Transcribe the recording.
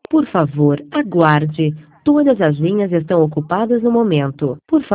Por favor, aguarde. Todas as linhas estão ocupadas no momento. Por favor.